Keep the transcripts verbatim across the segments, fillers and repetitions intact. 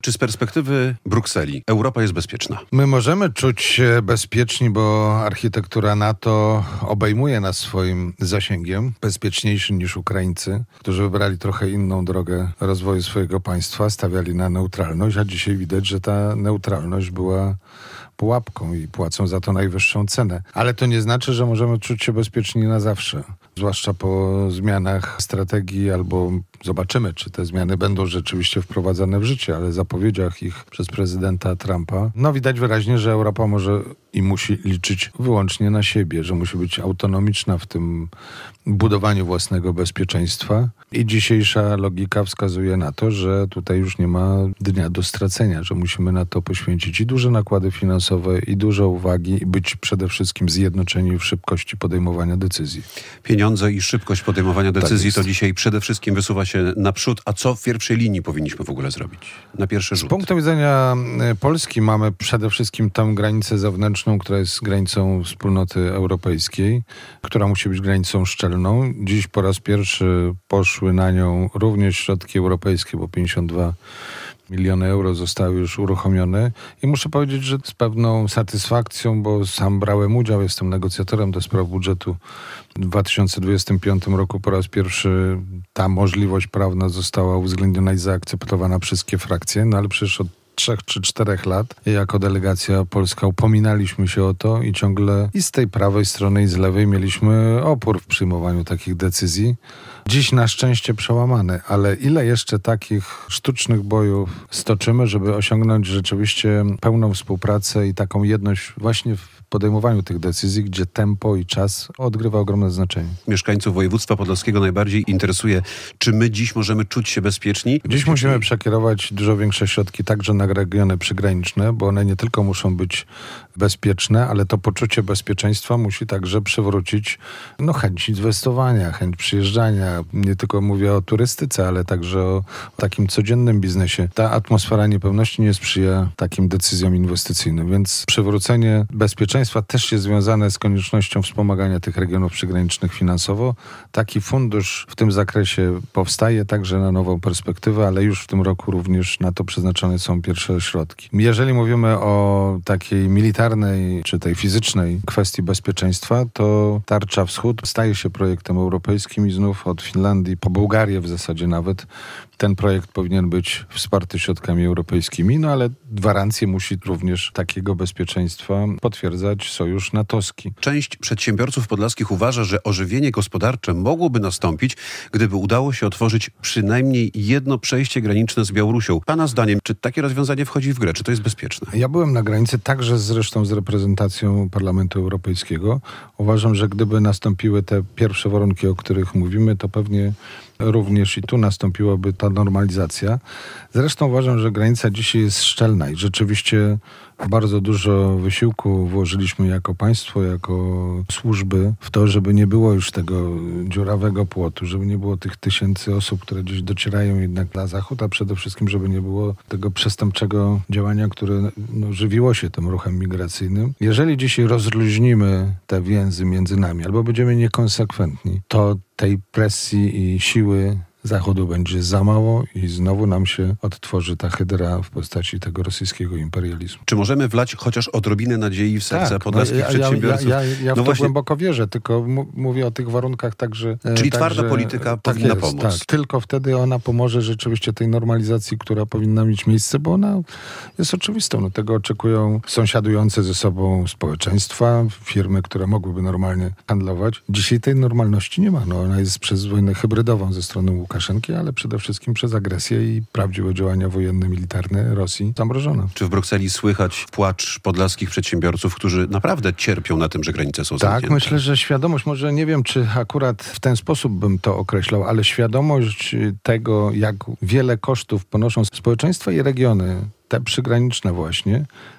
Czy z perspektywy Brukseli Europa jest bezpieczna? My możemy czuć się bezpieczni, bo architektura NATO obejmuje nas swoim zasięgiem, bezpieczniejszy niż Ukraińcy, którzy wybrali trochę inną drogę rozwoju swojego państwa, stawiali na neutralność, a dzisiaj widać, że ta neutralność była pułapką i płacą za to najwyższą cenę. Ale to nie znaczy, że możemy czuć się bezpieczni na zawsze. Zwłaszcza po zmianach strategii, albo zobaczymy, czy te zmiany będą rzeczywiście wprowadzane w życie, ale zapowiedziach ich przez prezydenta Trumpa, no widać wyraźnie, że Europa może i musi liczyć wyłącznie na siebie, że musi być autonomiczna w tym budowaniu własnego bezpieczeństwa. I dzisiejsza logika wskazuje na to, że tutaj już nie ma dnia do stracenia, że musimy na to poświęcić i duże nakłady finansowe, i dużo uwagi, i być przede wszystkim zjednoczeni w szybkości podejmowania decyzji. Pieniądze i szybkość podejmowania decyzji tak to dzisiaj przede wszystkim wysuwa się naprzód. A co w pierwszej linii powinniśmy w ogóle zrobić? Na pierwszy rzut. Z punktu widzenia Polski mamy przede wszystkim tę granicę zewnętrzną, która jest granicą wspólnoty europejskiej, która musi być granicą szczelną. Dziś po raz pierwszy poszły na nią również środki europejskie, bo pięćdziesiąt dwa miliony euro zostały już uruchomione i muszę powiedzieć, że z pewną satysfakcją, bo sam brałem udział, jestem negocjatorem do spraw budżetu w dwa tysiące dwudziestym piątym roku. Po raz pierwszy ta możliwość prawna została uwzględniona i zaakceptowana przez wszystkie frakcje, no ale przecież od trzech czy czterech lat jako delegacja polska upominaliśmy się o to i ciągle i z tej prawej strony, i z lewej mieliśmy opór w przyjmowaniu takich decyzji. Dziś na szczęście przełamane, ale ile jeszcze takich sztucznych bojów stoczymy, żeby osiągnąć rzeczywiście pełną współpracę i taką jedność właśnie w podejmowaniu tych decyzji, gdzie tempo i czas odgrywa ogromne znaczenie. Mieszkańców województwa podlaskiego najbardziej interesuje, czy my dziś możemy czuć się bezpieczni? Dziś musimy przekierować dużo większe środki także na regiony przygraniczne, bo one nie tylko muszą być bezpieczne, ale to poczucie bezpieczeństwa musi także przywrócić no, chęć inwestowania, chęć przyjeżdżania. Nie tylko mówię o turystyce, ale także o, o takim codziennym biznesie. Ta atmosfera niepewności nie sprzyja takim decyzjom inwestycyjnym, więc przywrócenie bezpieczeństwa też jest związane z koniecznością wspomagania tych regionów przygranicznych finansowo. Taki fundusz w tym zakresie powstaje także na nową perspektywę, ale już w tym roku również na to przeznaczone są pierwsze środki. Jeżeli mówimy o takiej militarnej czy tej fizycznej kwestii bezpieczeństwa, to Tarcza Wschód staje się projektem europejskim i znów od Finlandii po Bułgarię w zasadzie nawet ten projekt powinien być wsparty środkami europejskimi, no ale gwarancję musi również takiego bezpieczeństwa potwierdzać sojusz natowski. Część przedsiębiorców podlaskich uważa, że ożywienie gospodarcze mogłoby nastąpić, gdyby udało się otworzyć przynajmniej jedno przejście graniczne z Białorusią. Pana zdaniem, czy takie rozwiązanie wchodzi w grę? Czy to jest bezpieczne? Ja byłem na granicy także zresztą z reprezentacją Parlamentu Europejskiego. Uważam, że gdyby nastąpiły te pierwsze warunki, o których mówimy, to pewnie również i tu nastąpiłaby ta normalizacja. Zresztą uważam, że granica dzisiaj jest szczelna i rzeczywiście bardzo dużo wysiłku włożyliśmy jako państwo, jako służby w to, żeby nie było już tego dziurawego płotu, żeby nie było tych tysięcy osób, które gdzieś docierają jednak na zachód, a przede wszystkim, żeby nie było tego przestępczego działania, które no, żywiło się tym ruchem migracyjnym. Jeżeli dzisiaj rozluźnimy te więzy między nami albo będziemy niekonsekwentni, to tej presji i siły Zachodu będzie za mało i znowu nam się odtworzy ta hydra w postaci tego rosyjskiego imperializmu. Czy możemy wlać chociaż odrobinę nadziei w serca tak, podlaskich ja, ja, przedsiębiorców? Ja, ja, ja w no to właśnie głęboko wierzę, tylko m- mówię o tych warunkach także... Czyli tak, twarda że, polityka tak powinna jest, pomóc. Tak, tylko wtedy ona pomoże rzeczywiście tej normalizacji, która powinna mieć miejsce, bo ona jest oczywistą. No, tego oczekują sąsiadujące ze sobą społeczeństwa, firmy, które mogłyby normalnie handlować. Dzisiaj tej normalności nie ma. No, ona jest przez wojnę hybrydową ze strony Łukaszenki, ale przede wszystkim przez agresję i prawdziwe działania wojenne, militarne Rosji zamrożone. Czy w Brukseli słychać płacz podlaskich przedsiębiorców, którzy naprawdę cierpią na tym, że granice są zamknięte? Tak, myślę, że świadomość, może nie wiem, czy akurat w ten sposób bym to określał, ale świadomość tego, jak wiele kosztów ponoszą społeczeństwa i regiony, te przygraniczne właśnie,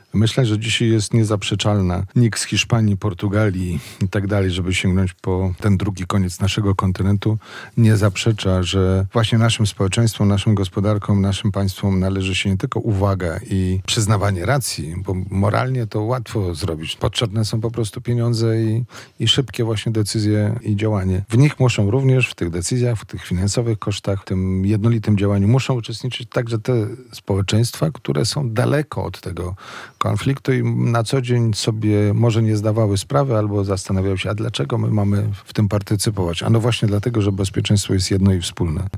Myślę, że dzisiaj jest niezaprzeczalna. Nikt z Hiszpanii, Portugalii i tak dalej, żeby sięgnąć po ten drugi koniec naszego kontynentu, nie zaprzecza, że właśnie naszym społeczeństwom, naszym gospodarkom, naszym państwom należy się nie tylko uwaga i przyznawanie racji, bo moralnie to łatwo zrobić. Potrzebne są po prostu pieniądze i, i szybkie właśnie decyzje i działanie. W nich muszą również, w tych decyzjach, w tych finansowych kosztach, w tym jednolitym działaniu muszą uczestniczyć także te społeczeństwa, które są daleko od tego konfliktu i na co dzień sobie może nie zdawały sprawy albo zastanawiały się, a dlaczego my mamy w tym partycypować? A no właśnie dlatego, że bezpieczeństwo jest jedno i wspólne.